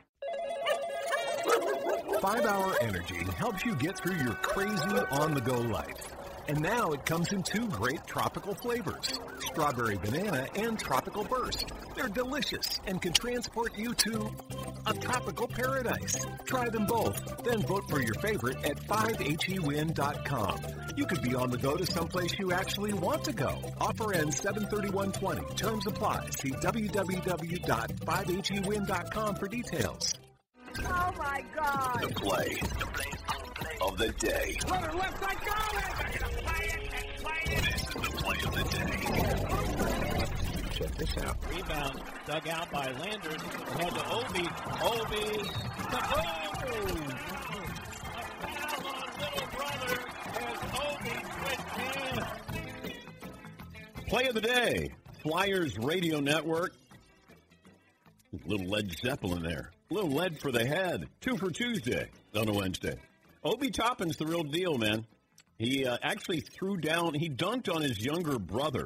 Five Hour Energy helps you get through your crazy on-the-go life. And now it comes in two great tropical flavors, Strawberry Banana and Tropical Burst. They're delicious and can transport you to a tropical paradise. Try them both, then vote for your favorite at five H E win dot com. You could be on the go to someplace you actually want to go. Offer ends seven thirty-one twenty. Terms apply. See w w w dot five H E win dot com for details. Oh my God. The play of the day. Runner left, I got it. This is the play of the day. Check this out. Rebound dug out by Landers. Ahead to Obi. Obi. To oh! A foul on little brother as Obi quit in. Play of the day. Flyers Radio Network. Little Led Zeppelin there. A little lead for the head. Two for Tuesday on a Wednesday. Obi Toppin's the real deal, man. He uh, actually threw down, he dunked on his younger brother.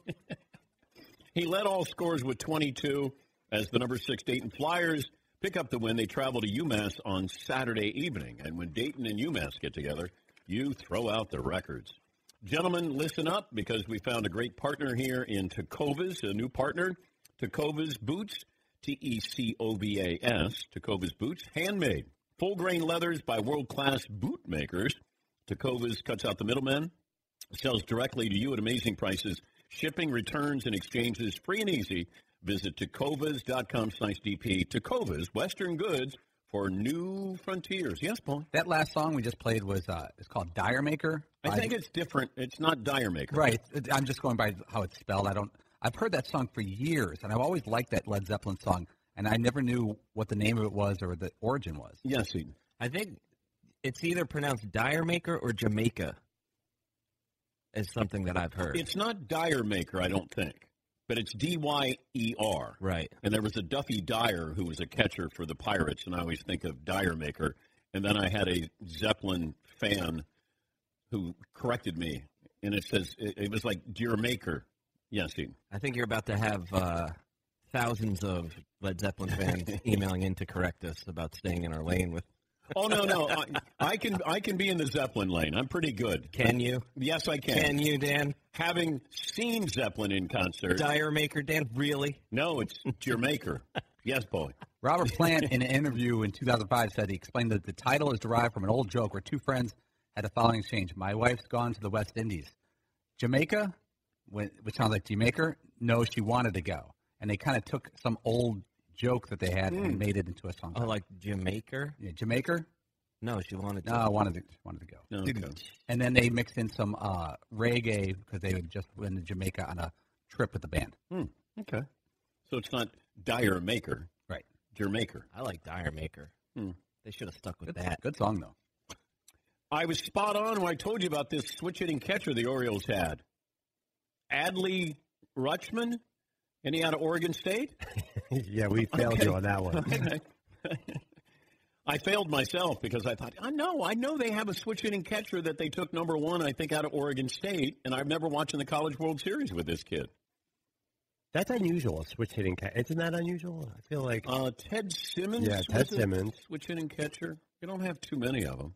He led all scores with twenty-two as the number six Dayton Flyers pick up the win. They travel to UMass on Saturday evening. And when Dayton and UMass get together, you throw out the records. Gentlemen, listen up because we found a great partner here in Tecovas, a new partner, Tecovas Boots. T E C O V A S, Tecovas Boots, handmade. Full-grain leathers by world-class boot makers. Tecovas cuts out the middlemen, sells directly to you at amazing prices. Shipping, returns, and exchanges free and easy. Visit tecovas dot com slash D P. Tecovas, Western goods for new frontiers. Yes, Paul? That last song we just played was uh, it's called Dire Maker. I think it's different. It's not Dire Maker. Right. I'm just going by how it's spelled. I don't. I've heard that song for years, and I've always liked that Led Zeppelin song, and I never knew what the name of it was or the origin was. Yes, Eden. I think it's either pronounced Dire Maker or Jamaica is something that I've heard. It's not Dire Maker, I don't think. but it's D Y E R. Right. And there was a Duffy Dyer who was a catcher for the Pirates, and I always think of Dyer Maker. And then I had a Zeppelin fan who corrected me, and it says it, it was like Dear Maker. Yes, Steve. I think you're about to have uh, thousands of Led Zeppelin fans emailing in to correct us about staying in our lane with. Oh no, no, I, I can I can be in the Zeppelin lane. I'm pretty good. Can you? Yes, I can. Can you, Dan? Having seen Zeppelin in concert. Dyer Maker, Dan, really? No, it's Dear Maker. Yes, boy. Robert Plant, in an interview in two thousand five, said he explained that the title is derived from an old joke where two friends had the following exchange. My wife's gone to the West Indies. Jamaica, which sounds like Jamaica, no, she wanted to go. And they kind of took some old joke that they had mm. and made it into a song. Oh, like Jamaica? Yeah, Jamaica? No, she wanted to. No, I wanted to, wanted to go. No, okay. And then they mixed in some uh, reggae because they had just been to Jamaica on a trip with the band. Hmm. Okay. So it's not Dyer Maker. Right. Dear Maker. I like Dyer Maker. Hmm. They should have stuck with good, that. Good song, though. I was spot on when I told you about this switch-hitting catcher the Orioles had. Adley Rutschman, and he out of Oregon State? Yeah, we failed okay. you on that one. I failed myself because I thought, I know, I know they have a switch-hitting catcher that they took number one, I think, out of Oregon State, and I've never watched in the College World Series with this kid. That's unusual, a switch-hitting catcher. Isn't that unusual? I feel like... Uh, Ted Simmons? Yeah, Ted Simmons. Switch-hitting catcher. You don't have too many of them.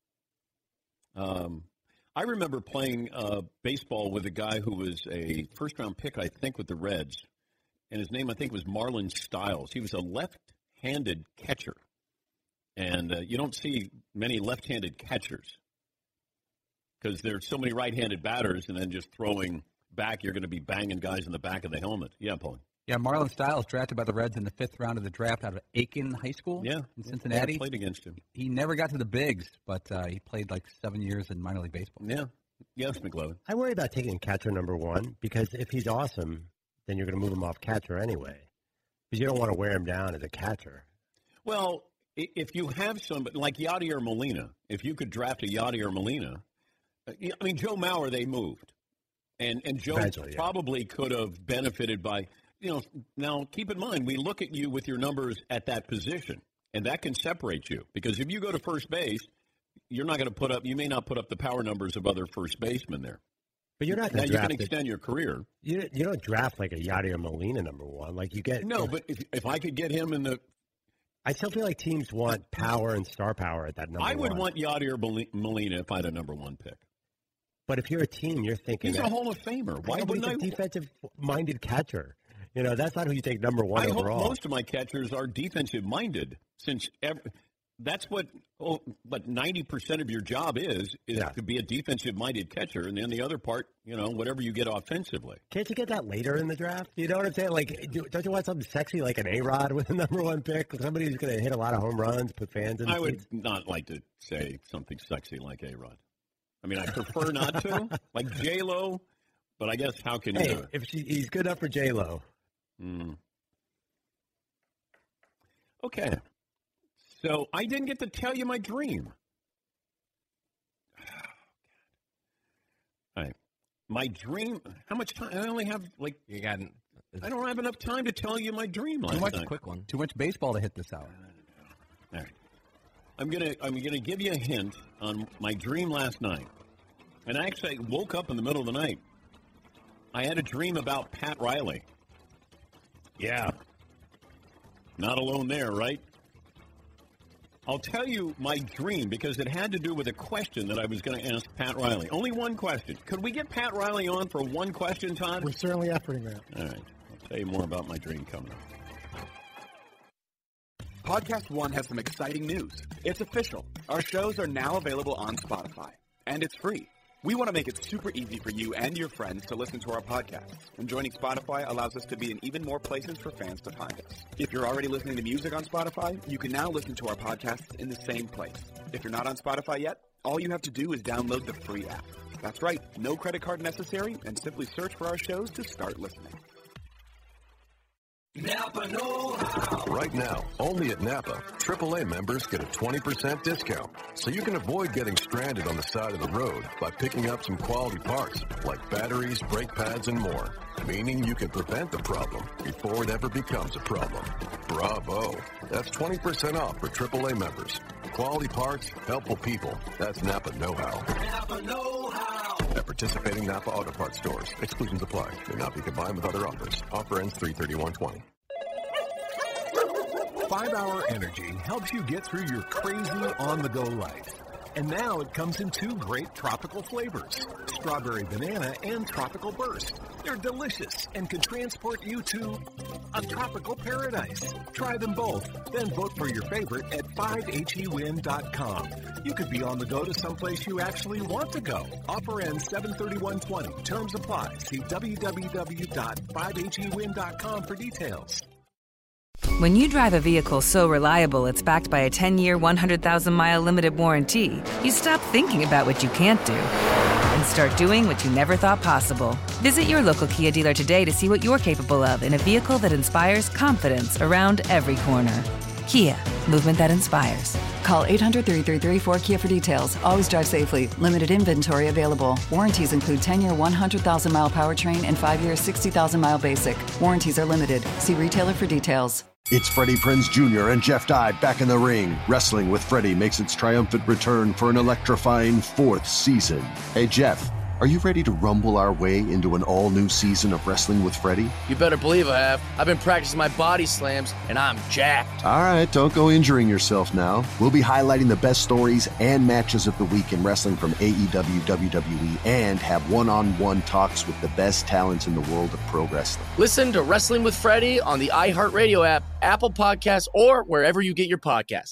Um, I remember playing uh, baseball with a guy who was a first-round pick, I think, with the Reds, and his name, I think, was Marlon Stiles. He was a left-handed catcher. And uh, you don't see many left-handed catchers because there's so many right-handed batters, and then just throwing back, you're going to be banging guys in the back of the helmet. Yeah, Paul. Yeah, Marlon Stiles drafted by the Reds in the fifth round of the draft out of Aiken High School yeah, in Cincinnati. I played against him. He never got to the bigs, but uh, he played like seven years in minor league baseball. Yeah. Yes, McLovin. I worry about taking catcher number one because if he's awesome, then you're going to move him off catcher anyway because you don't want to wear him down as a catcher. Well, if you have somebody like Yadier Molina, if you could draft a Yadier Molina, I mean, Joe Mauer, they moved. And and Joe yeah. probably could have benefited by, you know, now keep in mind, we look at you with your numbers at that position, and that can separate you. Because if you go to first base, you're not going to put up, you may not put up the power numbers of other first basemen there. But you're not going to draft. Now you can it. extend your career. You, you don't draft like a Yadier Molina number one. Like you get. No, but if, if I could get him in the. I still feel like teams want power and star power at that number I would one. want Yadier Molina if I had a number one pick. But if you're a team, you're thinking... He's that, a Hall of Famer. Why wouldn't he's I... a defensive-minded catcher. You know, that's not who you take number one I overall. hope most of my catchers are defensive-minded, since every, that's what oh, what ninety percent of your job is, is yeah. to be a defensive-minded catcher, and then the other part, you know, whatever you get offensively. Can't you get that later in the draft? You know what I'm saying? Like, do, don't you want something sexy like an A-Rod with the number one pick? Somebody who's going to hit a lot of home runs, put fans in the I would seats? not like to say something sexy like A-Rod. I mean, I prefer not to, like J-Lo, but I guess how can hey, you? Hey, if she, he's good enough for J-Lo. Mm. Okay. So I didn't get to tell you my dream. All right. My dream, how much time? I only have, like, you got. I don't have enough time to tell you my dream last Too much, night. quick one. Too much baseball to hit this hour. All right. I'm gonna I'm gonna give you a hint on my dream last night, and I actually woke up in the middle of the night. I had a dream about Pat Riley. Yeah, not alone there, right? I'll tell you my dream because it had to do with a question that I was going to ask Pat Riley. Only one question. Could we get Pat Riley on for one question, Todd? We're certainly efforting that. All right. I'll tell you more about my dream coming up. Podcast One has some exciting news. It's official. Our shows are now available on Spotify, and it's free. We want to make it super easy for you and your friends to listen to our podcasts, and joining Spotify allows us to be in even more places for fans to find us. If you're already listening to music on Spotify, you can now listen to our podcasts in the same place. If you're not on Spotify yet, all you have to do is download the free app. That's right, no credit card necessary, and simply search for our shows to start listening. Napa know-how. Right now, only at Napa, triple A members get a twenty percent discount. So you can avoid getting stranded on the side of the road by picking up some quality parts like batteries, brake pads, and more. Meaning you can prevent the problem before it ever becomes a problem. Bravo. That's twenty percent off for triple A members. Quality parts, helpful people. That's Napa know-how. Napa know-how. At participating Napa Auto Parts stores. Exclusions apply. May not be combined with other offers. Offer ends three thirty-one twenty. five hour Energy helps you get through your crazy on-the-go life. And now it comes in two great tropical flavors, strawberry banana and tropical burst. They're delicious and can transport you to a tropical paradise. Try them both, then vote for your favorite at five H E win dot com. You could be on the go to someplace you actually want to go. Offer ends seven thirty-one twenty. Terms apply. See w w w dot five H E win dot com for details. When you drive a vehicle so reliable it's backed by a ten-year, one hundred thousand mile limited warranty, you stop thinking about what you can't do and start doing what you never thought possible. Visit your local Kia dealer today to see what you're capable of in a vehicle that inspires confidence around every corner. Kia, movement that inspires. Call eight hundred, three three three, four K I A for details. Always drive safely. Limited inventory available. Warranties include ten-year, one hundred thousand mile powertrain and five-year, sixty thousand mile basic. Warranties are limited. See retailer for details. It's Freddie Prinze Junior and Jeff Dye back in the ring. Wrestling with Freddie makes its triumphant return for an electrifying fourth season. Hey, Jeff, are you ready to rumble our way into an all-new season of Wrestling with Freddie? You better believe I have. I've been practicing my body slams, and I'm jacked. All right, don't go injuring yourself now. We'll be highlighting the best stories and matches of the week in wrestling from A E W, W W E, and have one-on-one talks with the best talents in the world of pro wrestling. Listen to Wrestling with Freddie on the iHeartRadio app, Apple Podcasts, or wherever you get your podcasts.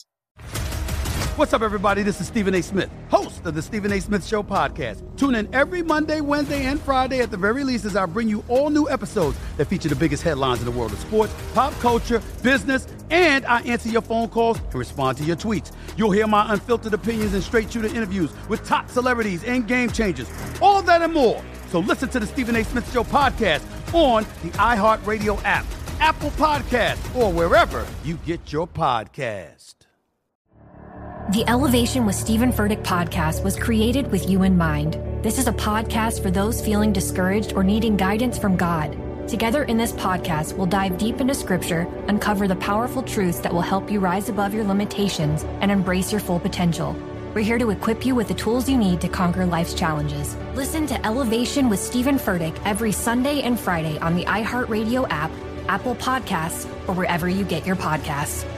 What's up, everybody? This is Stephen A. Smith, host of the Stephen A. Smith Show podcast. Tune in every Monday, Wednesday, and Friday at the very least as I bring you all new episodes that feature the biggest headlines in the world of sports, pop culture, business, and I answer your phone calls and respond to your tweets. You'll hear my unfiltered opinions and straight-shooter interviews with top celebrities and game changers. All that and more. So listen to the Stephen A. Smith Show podcast on the iHeartRadio app, Apple Podcasts, or wherever you get your podcast. The Elevation with Stephen Furtick podcast was created with you in mind. This is a podcast for those feeling discouraged or needing guidance from God. Together in this podcast, we'll dive deep into scripture, uncover the powerful truths that will help you rise above your limitations and embrace your full potential. We're here to equip you with the tools you need to conquer life's challenges. Listen to Elevation with Stephen Furtick every Sunday and Friday on the iHeartRadio app, Apple Podcasts, or wherever you get your podcasts.